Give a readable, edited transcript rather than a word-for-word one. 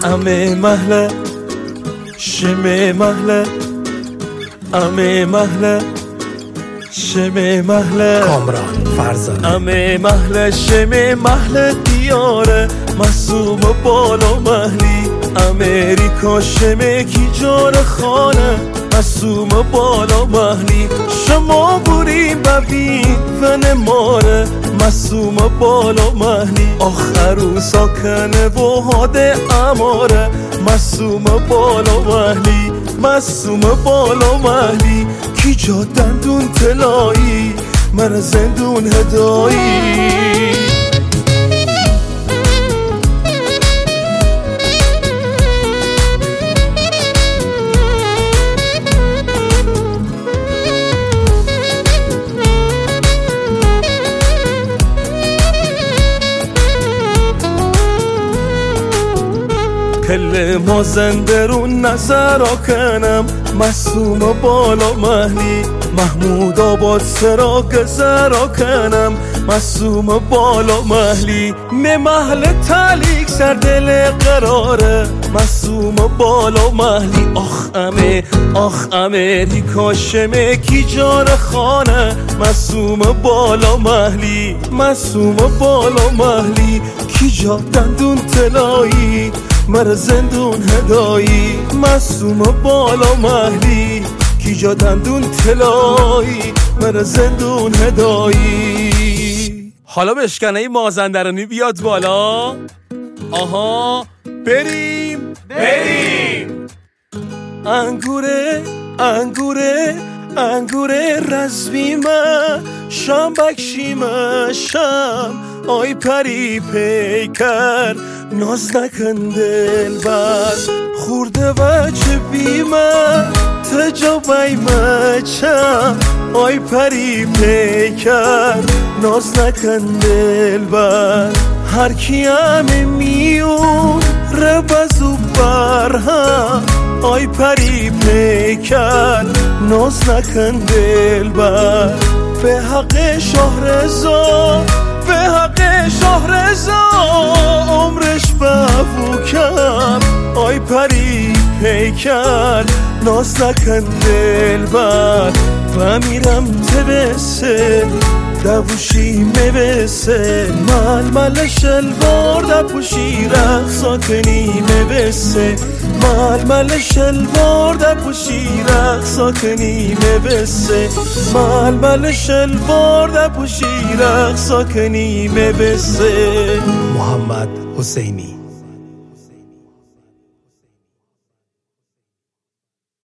امه محله شمه محله امه محله شمه محله کامران فرزانه امه محله شمه محله دیاره معصوم بالا محلی امریکا شمه کی جان خانه معصوم بالا محلی شما بوریم ببین ون ماره معصوم بالا محلی آخرو ساکنه و هاده اماره معصوم بالا محلی معصوم بالا محلی کی جا دندون طلایی من زندون هدایی کل مازنده رو نظر کنم معصوم بالا محلی محمود آباد سرا گذرا کنم معصوم بالا محلی می محل تلیک سر دل قراره معصوم بالا محلی آخ امریکا شمه کی جان خانه معصوم بالا محلی معصوم بالا محلی کی جا دندون طلایی مر زندون هدایی معصوم بالا محلی کی جا دندون طلایی مر زندون هدایی حالا بشکنه مازندرانی بیاد بالا آها بریم انگوره رزمیمه شام بکشیمه شام آی پری پیکر ناز نکن دل بر خورده بچه بیمه تجابیمه چم آی پری پیکر ناز نکن دل بر هر کیم میون ربزو برهم آی پری پیکر ناز نکن دل بر به حق شهرزاد به حق شهرزاد عمرش بفو کرد آی پری پیکر ناز نکن دل بر و میرم تبسه دبوشی میبسه ململ شلوار دبوشی رقصا کنی میبسه ململ شلوار دبوشی رقصا کنی میبسه ململ شلوار دبوشی رقصا کنی میبسه محمد حسینی